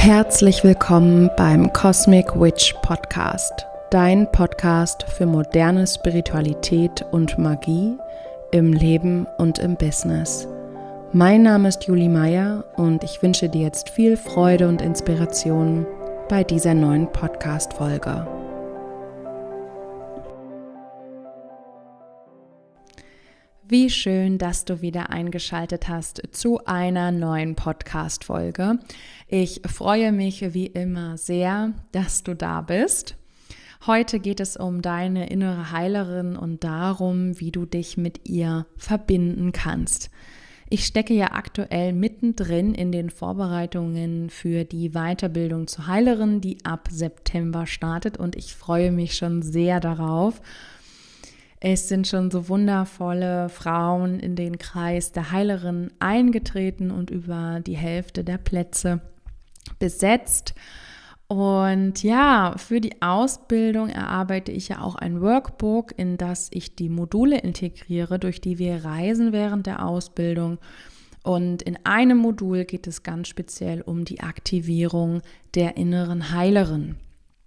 Herzlich willkommen beim Cosmic Witch Podcast, dein Podcast für moderne Spiritualität und Magie im Leben und im Business. Mein Name ist Julie Meyer und ich wünsche dir jetzt viel Freude und Inspiration bei dieser neuen Podcast-Folge. Wie schön, dass du wieder eingeschaltet hast zu einer neuen Podcast-Folge. Ich freue mich wie immer sehr, dass du da bist. Heute geht es um deine innere Heilerin und darum, wie du dich mit ihr verbinden kannst. Ich stecke ja aktuell mittendrin in den Vorbereitungen für die Weiterbildung zur Heilerin, die ab September startet, und ich freue mich schon sehr darauf. Es sind schon so wundervolle Frauen in den Kreis der Heilerin eingetreten und über die Hälfte der Plätze besetzt. Und ja, für die Ausbildung erarbeite ich ja auch ein Workbook, in das ich die Module integriere, durch die wir reisen während der Ausbildung. Und in einem Modul geht es ganz speziell um die Aktivierung der inneren Heilerin.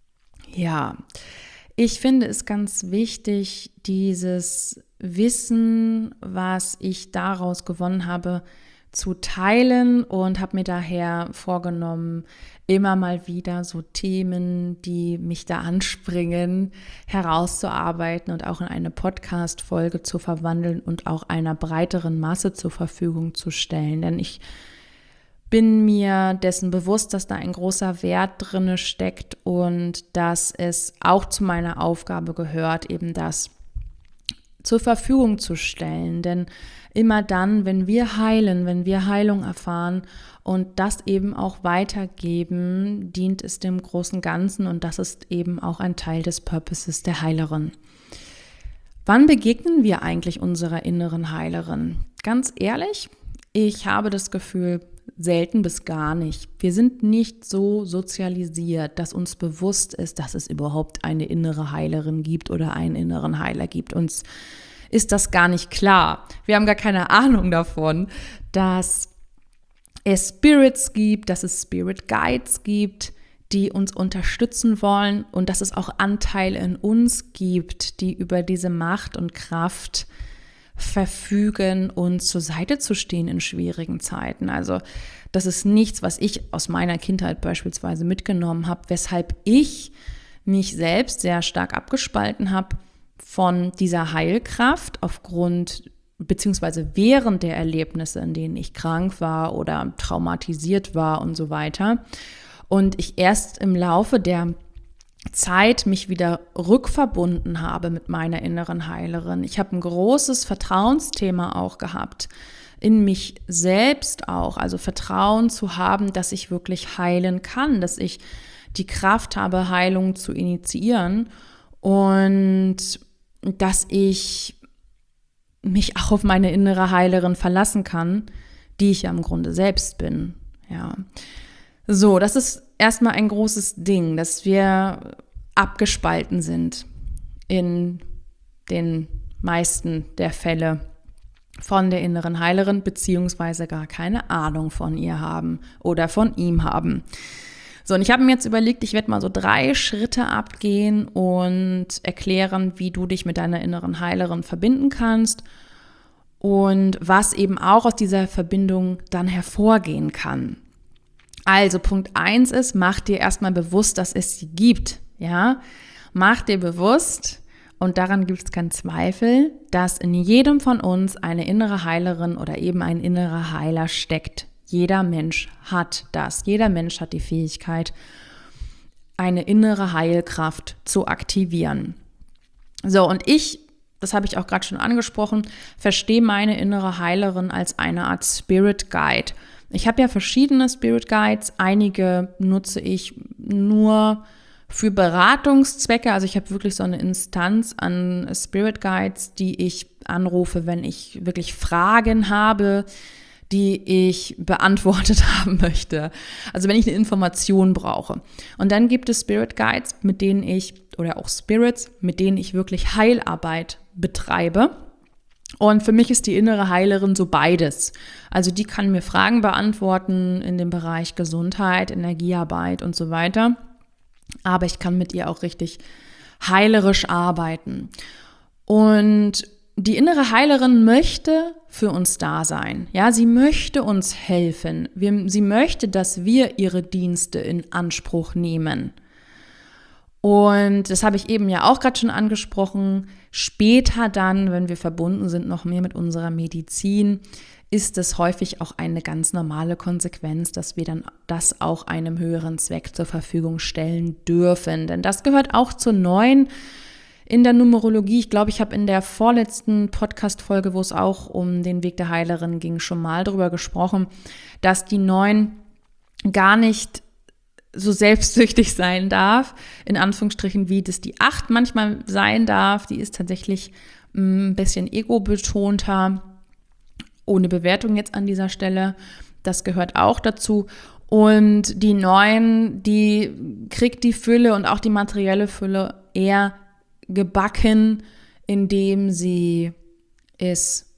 Ja, ich finde es ganz wichtig, dieses Wissen, was ich daraus gewonnen habe, zu teilen, und habe mir daher vorgenommen, immer mal wieder so Themen, die mich da anspringen, herauszuarbeiten und auch in eine Podcast-Folge zu verwandeln und auch einer breiteren Masse zur Verfügung zu stellen. Denn ich bin mir dessen bewusst, dass da ein großer Wert drin steckt und dass es auch zu meiner Aufgabe gehört, eben das zur Verfügung zu stellen. Denn immer dann, wenn wir heilen, wenn wir Heilung erfahren und das eben auch weitergeben, dient es dem großen Ganzen, und das ist eben auch ein Teil des Purposes der Heilerin. Wann begegnen wir eigentlich unserer inneren Heilerin? Ganz ehrlich, ich habe das Gefühl, selten bis gar nicht. Wir sind nicht so sozialisiert, dass uns bewusst ist, dass es überhaupt eine innere Heilerin gibt oder einen inneren Heiler gibt. Uns ist das gar nicht klar. Wir haben gar keine Ahnung davon, dass es Spirits gibt, dass es Spirit Guides gibt, die uns unterstützen wollen, und dass es auch Anteile in uns gibt, die über diese Macht und Kraft verfügen, uns zur Seite zu stehen in schwierigen Zeiten. Also das ist nichts, was ich aus meiner Kindheit beispielsweise mitgenommen habe, weshalb ich mich selbst sehr stark abgespalten habe von dieser Heilkraft aufgrund beziehungsweise während der Erlebnisse, in denen ich krank war oder traumatisiert war und so weiter. Und ich erst im Laufe der Zeit mich wieder rückverbunden habe mit meiner inneren Heilerin. Ich habe ein großes Vertrauensthema auch gehabt, in mich selbst auch, also Vertrauen zu haben, dass ich wirklich heilen kann, dass ich die Kraft habe, Heilung zu initiieren, und dass ich mich auch auf meine innere Heilerin verlassen kann, die ich ja im Grunde selbst bin. Ja. So, das ist erstmal ein großes Ding, dass wir abgespalten sind in den meisten der Fälle von der inneren Heilerin, beziehungsweise gar keine Ahnung von ihr haben oder von ihm haben. So, und ich habe mir jetzt überlegt, ich werde mal so 3 Schritte abgehen und erklären, wie du dich mit deiner inneren Heilerin verbinden kannst und was eben auch aus dieser Verbindung dann hervorgehen kann. Also Punkt 1 ist, mach dir erstmal bewusst, dass es sie gibt. Ja? Mach dir bewusst, und daran gibt es keinen Zweifel, dass in jedem von uns eine innere Heilerin oder eben ein innerer Heiler steckt. Jeder Mensch hat das. Jeder Mensch hat die Fähigkeit, eine innere Heilkraft zu aktivieren. So, und ich, das habe ich auch gerade schon angesprochen, verstehe meine innere Heilerin als eine Art Spirit Guide. Ich habe ja verschiedene Spirit Guides, einige nutze ich nur für Beratungszwecke, also ich habe wirklich so eine Instanz an Spirit Guides, die ich anrufe, wenn ich wirklich Fragen habe, die ich beantwortet haben möchte. Also wenn ich eine Information brauche. Und dann gibt es Spirit Guides, mit denen ich, oder auch Spirits, mit denen ich wirklich Heilarbeit betreibe. Und für mich ist die innere Heilerin so beides. Also die kann mir Fragen beantworten in dem Bereich Gesundheit, Energiearbeit und so weiter. Aber ich kann mit ihr auch richtig heilerisch arbeiten. Und die innere Heilerin möchte für uns da sein. Ja, sie möchte uns helfen. Sie möchte, dass wir ihre Dienste in Anspruch nehmen. Und das habe ich eben ja auch gerade schon angesprochen. Später dann, wenn wir verbunden sind, noch mehr mit unserer Medizin, ist es häufig auch eine ganz normale Konsequenz, dass wir dann das auch einem höheren Zweck zur Verfügung stellen dürfen. Denn das gehört auch zur neuen in der Numerologie. Ich glaube, ich habe in der vorletzten Podcast-Folge, wo es auch um den Weg der Heilerin ging, schon mal darüber gesprochen, dass die 9 gar nicht so selbstsüchtig sein darf, in Anführungsstrichen, wie das die 8 manchmal sein darf. Die ist tatsächlich ein bisschen ego-betonter, ohne Bewertung jetzt an dieser Stelle. Das gehört auch dazu. Und die 9, die kriegt die Fülle und auch die materielle Fülle eher gebacken, indem sie es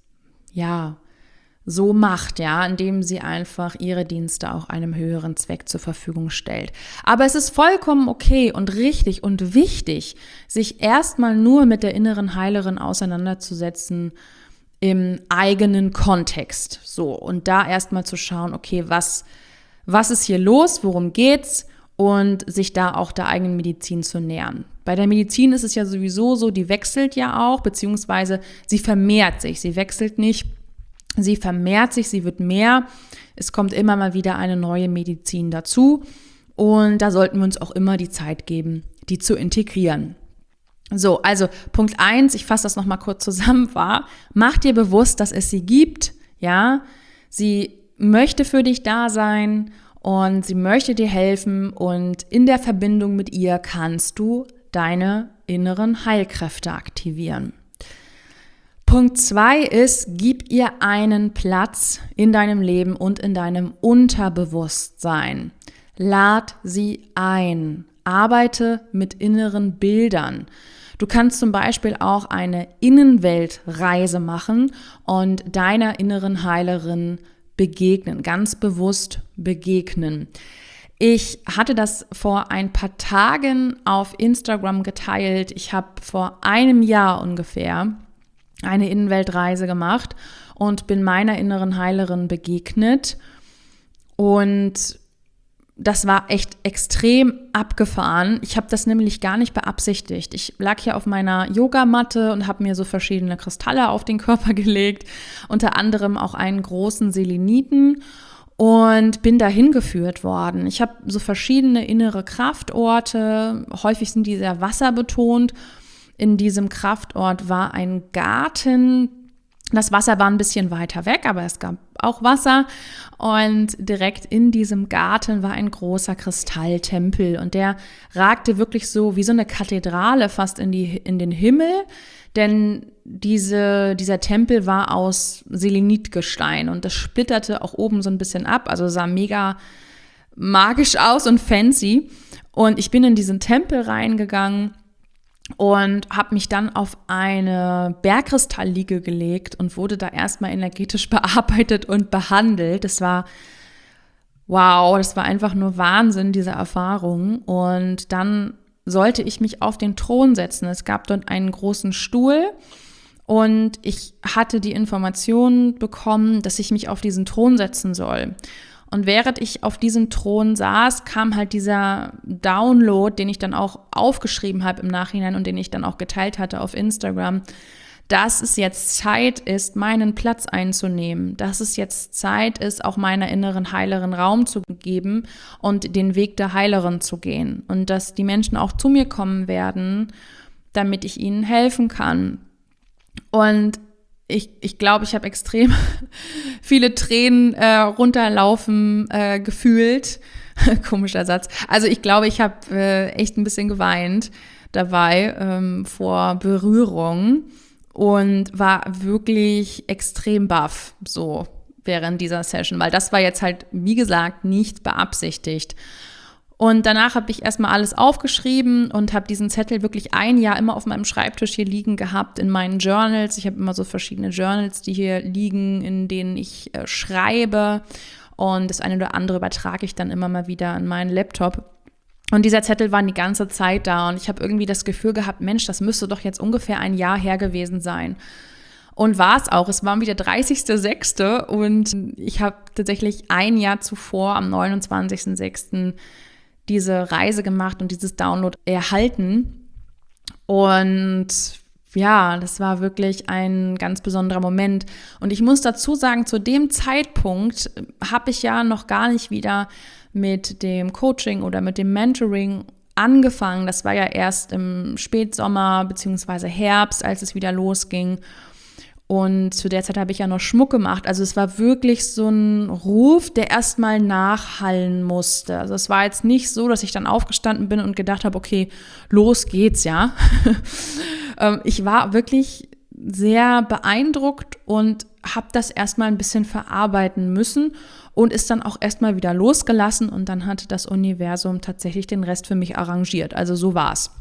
so macht, indem sie einfach ihre Dienste auch einem höheren Zweck zur Verfügung stellt. Aber es ist vollkommen okay und richtig und wichtig, sich erstmal nur mit der inneren Heilerin auseinanderzusetzen im eigenen Kontext. So, und da erstmal zu schauen, okay, was ist hier los, worum geht's? Und sich da auch der eigenen Medizin zu nähern. Bei der Medizin ist es ja sowieso so, die wechselt ja auch, beziehungsweise sie vermehrt sich. Sie wechselt nicht, sie vermehrt sich, sie wird mehr. Es kommt immer mal wieder eine neue Medizin dazu. Und da sollten wir uns auch immer die Zeit geben, die zu integrieren. So, also Punkt 1, ich fasse das nochmal kurz zusammen, mach dir bewusst, dass es sie gibt. Ja, sie möchte für dich da sein. Und sie möchte dir helfen und in der Verbindung mit ihr kannst du deine inneren Heilkräfte aktivieren. Punkt 2 ist, gib ihr einen Platz in deinem Leben und in deinem Unterbewusstsein. Lad sie ein. Arbeite mit inneren Bildern. Du kannst zum Beispiel auch eine Innenweltreise machen und deiner inneren Heilerin begegnen, ganz bewusst begegnen. Ich hatte das vor ein paar Tagen auf Instagram geteilt. Ich habe vor einem Jahr ungefähr eine Innenweltreise gemacht und bin meiner inneren Heilerin begegnet. Und das war echt extrem abgefahren. Ich habe das nämlich gar nicht beabsichtigt. Ich lag hier auf meiner Yogamatte und habe mir so verschiedene Kristalle auf den Körper gelegt, unter anderem auch einen großen Seleniten und bin dahin geführt worden. Ich habe so verschiedene innere Kraftorte, häufig sind die sehr wasserbetont. In diesem Kraftort war ein Garten. Das Wasser war ein bisschen weiter weg, aber es gab auch Wasser und direkt in diesem Garten war ein großer Kristalltempel und der ragte wirklich so wie so eine Kathedrale fast in den Himmel, denn dieser Tempel war aus Selenitgestein und das splitterte auch oben so ein bisschen ab, also sah mega magisch aus und fancy und ich bin in diesen Tempel reingegangen und habe mich dann auf eine Bergkristallliege gelegt und wurde da erstmal energetisch bearbeitet und behandelt. Das war einfach nur Wahnsinn, diese Erfahrung. Und dann sollte ich mich auf den Thron setzen. Es gab dort einen großen Stuhl und ich hatte die Information bekommen, dass ich mich auf diesen Thron setzen soll. Und während ich auf diesem Thron saß, kam halt dieser Download, den ich dann auch aufgeschrieben habe im Nachhinein und den ich dann auch geteilt hatte auf Instagram, dass es jetzt Zeit ist, meinen Platz einzunehmen, dass es jetzt Zeit ist, auch meiner inneren Heilerin Raum zu geben und den Weg der Heilerin zu gehen und dass die Menschen auch zu mir kommen werden, damit ich ihnen helfen kann. Und ich glaube, ich habe extrem viele Tränen runterlaufen gefühlt. Komischer Satz. Also ich glaube, ich habe echt ein bisschen geweint dabei vor Berührung und war wirklich extrem baff so während dieser Session, weil das war jetzt halt, wie gesagt, nicht beabsichtigt. Und danach habe ich erstmal alles aufgeschrieben und habe diesen Zettel wirklich ein Jahr immer auf meinem Schreibtisch hier liegen gehabt in meinen Journals. Ich habe immer so verschiedene Journals, die hier liegen, in denen ich schreibe. Und das eine oder andere übertrage ich dann immer mal wieder an meinen Laptop. Und dieser Zettel war die ganze Zeit da. Und ich habe irgendwie das Gefühl gehabt, Mensch, das müsste doch jetzt ungefähr ein Jahr her gewesen sein. Und war es auch. Es war wieder 30.06. und ich habe tatsächlich ein Jahr zuvor, am 29.06., diese Reise gemacht und dieses Download erhalten. Und ja, das war wirklich ein ganz besonderer Moment. Und ich muss dazu sagen, zu dem Zeitpunkt habe ich ja noch gar nicht wieder mit dem Coaching oder mit dem Mentoring angefangen. Das war ja erst im Spätsommer bzw. Herbst, als es wieder losging. Und zu der Zeit habe ich ja noch Schmuck gemacht. Also es war wirklich so ein Ruf, der erstmal nachhallen musste. Also es war jetzt nicht so, dass ich dann aufgestanden bin und gedacht habe, okay, los geht's, ja. Ich war wirklich sehr beeindruckt und habe das erstmal ein bisschen verarbeiten müssen und ist dann auch erstmal wieder losgelassen. Und dann hatte das Universum tatsächlich den Rest für mich arrangiert. Also so war's.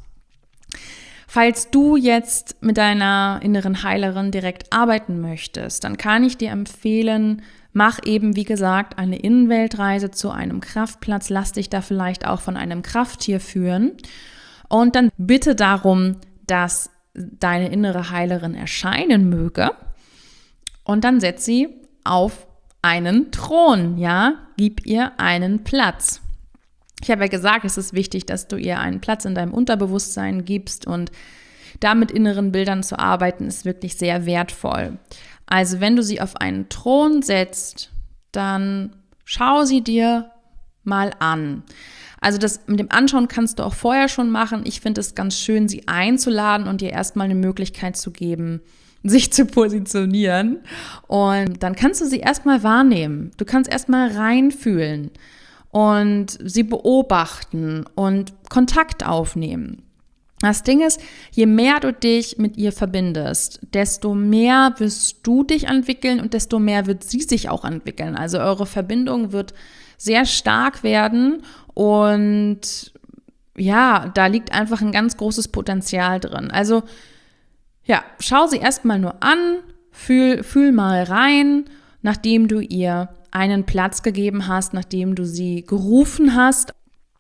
Falls du jetzt mit deiner inneren Heilerin direkt arbeiten möchtest, dann kann ich dir empfehlen, mach eben, wie gesagt, eine Innenweltreise zu einem Kraftplatz. Lass dich da vielleicht auch von einem Krafttier führen. Und dann bitte darum, dass deine innere Heilerin erscheinen möge. Und dann setz sie auf einen Thron, ja? Gib ihr einen Platz. Ich habe ja gesagt, es ist wichtig, dass du ihr einen Platz in deinem Unterbewusstsein gibst und da mit inneren Bildern zu arbeiten, ist wirklich sehr wertvoll. Also wenn du sie auf einen Thron setzt, dann schau sie dir mal an. Also das mit dem Anschauen kannst du auch vorher schon machen. Ich finde es ganz schön, sie einzuladen und ihr erstmal eine Möglichkeit zu geben, sich zu positionieren. Und dann kannst du sie erstmal wahrnehmen. Du kannst erstmal reinfühlen und sie beobachten und Kontakt aufnehmen. Das Ding ist, je mehr du dich mit ihr verbindest, desto mehr wirst du dich entwickeln und desto mehr wird sie sich auch entwickeln. Also eure Verbindung wird sehr stark werden und ja, da liegt einfach ein ganz großes Potenzial drin. Also ja, schau sie erstmal nur an, fühl mal rein, nachdem du ihr einen Platz gegeben hast, nachdem du sie gerufen hast.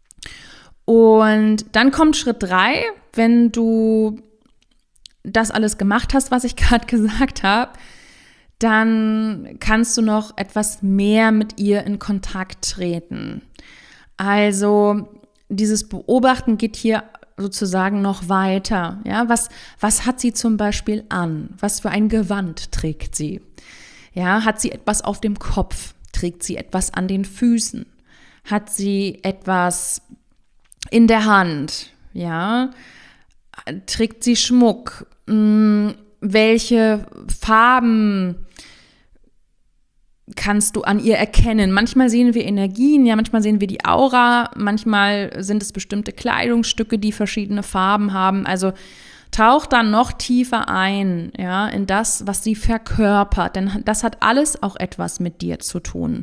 Und dann kommt Schritt 3, wenn du das alles gemacht hast, was ich gerade gesagt habe, dann kannst du noch etwas mehr mit ihr in Kontakt treten. Also dieses Beobachten geht hier sozusagen noch weiter. Ja, was hat sie zum Beispiel an? Was für ein Gewand trägt sie? Ja, hat sie etwas auf dem Kopf? Trägt sie etwas an den Füßen? Hat sie etwas in der Hand? Ja, trägt sie Schmuck? Welche Farben kannst du an ihr erkennen? Manchmal sehen wir Energien, ja, manchmal sehen wir die Aura, manchmal sind es bestimmte Kleidungsstücke, die verschiedene Farben haben. Also tauch dann noch tiefer ein, ja, in das, was sie verkörpert, denn das hat alles auch etwas mit dir zu tun.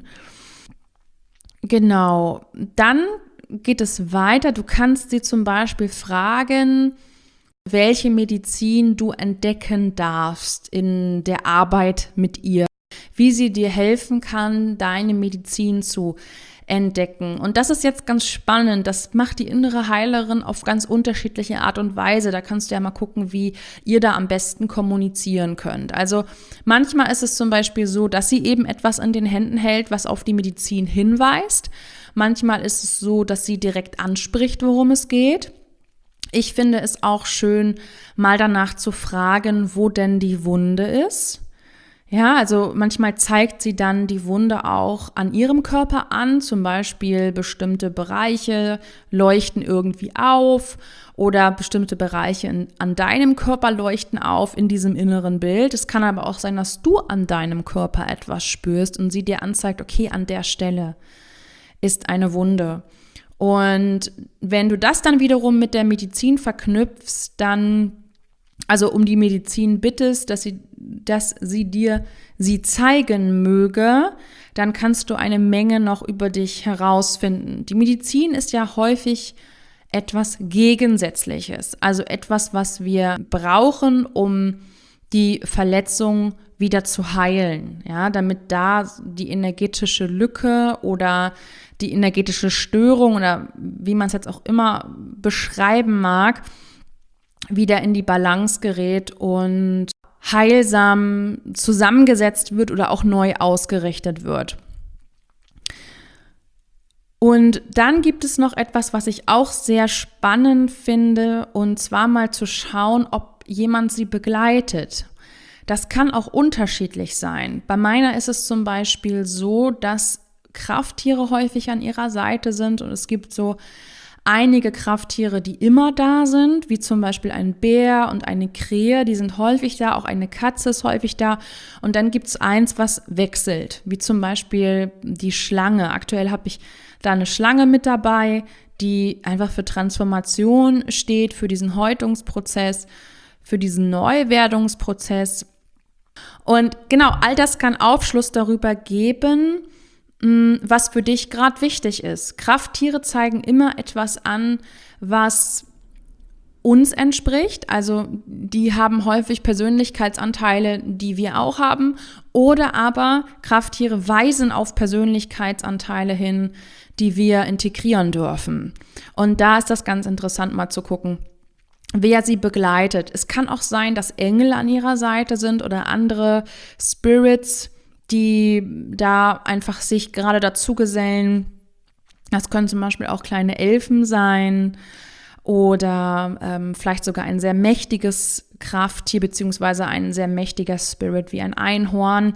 Genau, dann geht es weiter. Du kannst sie zum Beispiel fragen, welche Medizin du entdecken darfst in der Arbeit mit ihr, wie sie dir helfen kann, deine Medizin zu entdecken. Und das ist jetzt ganz spannend. Das macht die innere Heilerin auf ganz unterschiedliche Art und Weise. Da kannst du ja mal gucken, wie ihr da am besten kommunizieren könnt. Also manchmal ist es zum Beispiel so, dass sie eben etwas in den Händen hält, was auf die Medizin hinweist. Manchmal ist es so, dass sie direkt anspricht, worum es geht. Ich finde es auch schön, mal danach zu fragen, wo denn die Wunde ist. Ja, also manchmal zeigt sie dann die Wunde auch an ihrem Körper an, zum Beispiel bestimmte Bereiche leuchten irgendwie auf oder bestimmte Bereiche an deinem Körper leuchten auf in diesem inneren Bild. Es kann aber auch sein, dass du an deinem Körper etwas spürst und sie dir anzeigt, okay, an der Stelle ist eine Wunde. Und wenn du das dann wiederum mit der Medizin verknüpfst, dann, also um die Medizin bittest, dass sie dass sie dir sie zeigen möge, dann kannst du eine Menge noch über dich herausfinden. Die Medizin ist ja häufig etwas Gegensätzliches, also etwas, was wir brauchen, um die Verletzung wieder zu heilen, ja, damit da die energetische Lücke oder die energetische Störung oder wie man es jetzt auch immer beschreiben mag, wieder in die Balance gerät und heilsam zusammengesetzt wird oder auch neu ausgerichtet wird. Und dann gibt es noch etwas, was ich auch sehr spannend finde, und zwar mal zu schauen, ob jemand sie begleitet. Das kann auch unterschiedlich sein. Bei meiner ist es zum Beispiel so, dass Krafttiere häufig an ihrer Seite sind und es gibt so einige Krafttiere, die immer da sind, wie zum Beispiel ein Bär und eine Krähe, die sind häufig da, auch eine Katze ist häufig da. Und dann gibt es eins, was wechselt, wie zum Beispiel die Schlange. Aktuell habe ich da eine Schlange mit dabei, die einfach für Transformation steht, für diesen Häutungsprozess, für diesen Neuwerdungsprozess. Und genau, all das kann Aufschluss darüber geben, was für dich gerade wichtig ist. Krafttiere zeigen immer etwas an, was uns entspricht. Also die haben häufig Persönlichkeitsanteile, die wir auch haben. Oder aber Krafttiere weisen auf Persönlichkeitsanteile hin, die wir integrieren dürfen. Und da ist das ganz interessant, mal zu gucken, wer sie begleitet. Es kann auch sein, dass Engel an ihrer Seite sind oder andere Spirits, die da einfach sich gerade dazu gesellen. Das können zum Beispiel auch kleine Elfen sein oder vielleicht sogar ein sehr mächtiges Krafttier beziehungsweise ein sehr mächtiger Spirit wie ein Einhorn.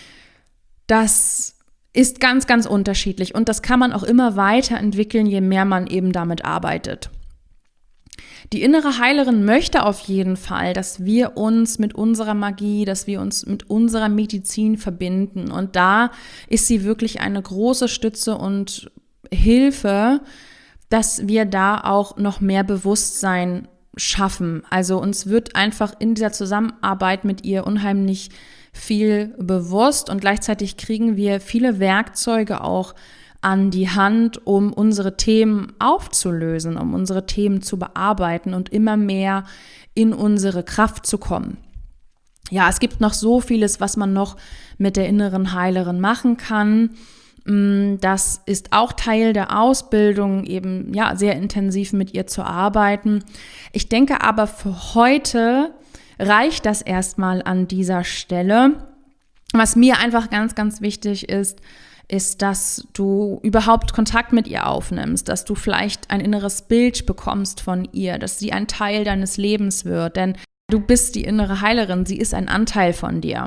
Das ist ganz, ganz unterschiedlich und das kann man auch immer weiterentwickeln, je mehr man eben damit arbeitet. Die innere Heilerin möchte auf jeden Fall, dass wir uns mit unserer Magie, dass wir uns mit unserer Medizin verbinden. Und da ist sie wirklich eine große Stütze und Hilfe, dass wir da auch noch mehr Bewusstsein schaffen. Also uns wird einfach in dieser Zusammenarbeit mit ihr unheimlich viel bewusst und gleichzeitig kriegen wir viele Werkzeuge auch an die Hand, um unsere Themen aufzulösen, um unsere Themen zu bearbeiten und immer mehr in unsere Kraft zu kommen. Ja, es gibt noch so vieles, was man noch mit der inneren Heilerin machen kann. Das ist auch Teil der Ausbildung, eben ja sehr intensiv mit ihr zu arbeiten. Ich denke aber für heute reicht das erstmal an dieser Stelle. Was mir einfach ganz, ganz wichtig ist, dass du überhaupt Kontakt mit ihr aufnimmst, dass du vielleicht ein inneres Bild bekommst von ihr, dass sie ein Teil deines Lebens wird, denn du bist die innere Heilerin, sie ist ein Anteil von dir.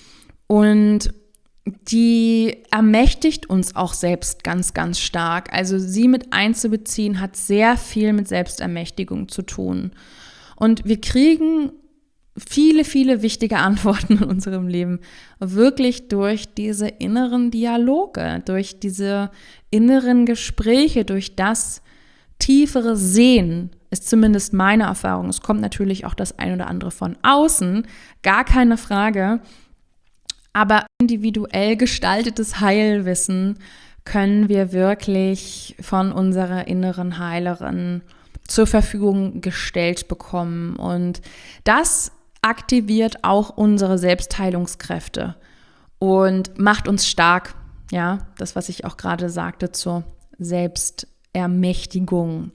Und die ermächtigt uns auch selbst ganz, ganz stark. Also sie mit einzubeziehen, hat sehr viel mit Selbstermächtigung zu tun. Und wir kriegen viele, viele wichtige Antworten in unserem Leben wirklich durch diese inneren Dialoge, durch diese inneren Gespräche, durch das tiefere Sehen, ist zumindest meine Erfahrung. Es kommt natürlich auch das ein oder andere von außen, gar keine Frage. Aber individuell gestaltetes Heilwissen können wir wirklich von unserer inneren Heilerin zur Verfügung gestellt bekommen. Und das aktiviert auch unsere Selbstheilungskräfte und macht uns stark. Ja, das, was ich auch gerade sagte zur Selbstermächtigung.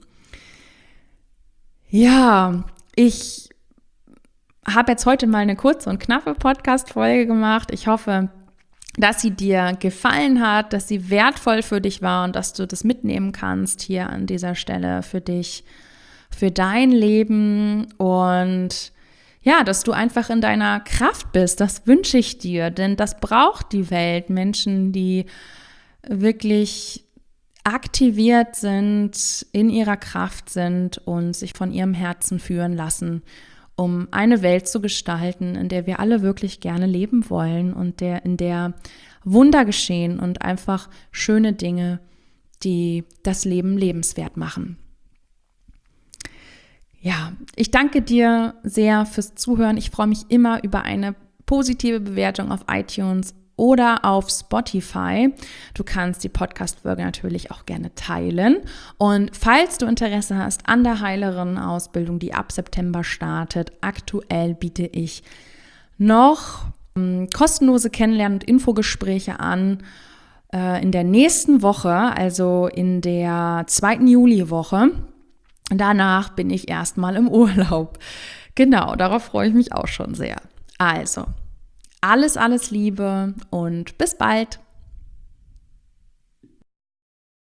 Ja, ich habe jetzt heute mal eine kurze und knappe Podcast-Folge gemacht. Ich hoffe, dass sie dir gefallen hat, dass sie wertvoll für dich war und dass du das mitnehmen kannst hier an dieser Stelle für dich, für dein Leben und ja, dass du einfach in deiner Kraft bist. Das wünsche ich dir, denn das braucht die Welt. Menschen, die wirklich aktiviert sind, in ihrer Kraft sind und sich von ihrem Herzen führen lassen, um eine Welt zu gestalten, in der wir alle wirklich gerne leben wollen und in der Wunder geschehen und einfach schöne Dinge, die das Leben lebenswert machen. Ja, ich danke dir sehr fürs Zuhören. Ich freue mich immer über eine positive Bewertung auf iTunes oder auf Spotify. Du kannst die Podcast-Folge natürlich auch gerne teilen. Und falls du Interesse hast an der Heilerinnen-Ausbildung, die ab September startet, aktuell biete ich noch kostenlose Kennenlernen- und Infogespräche an. In der nächsten Woche, also in der 2. Juliwoche. Danach bin ich erstmal im Urlaub. Genau, darauf freue ich mich auch schon sehr. Also, alles Liebe und bis bald.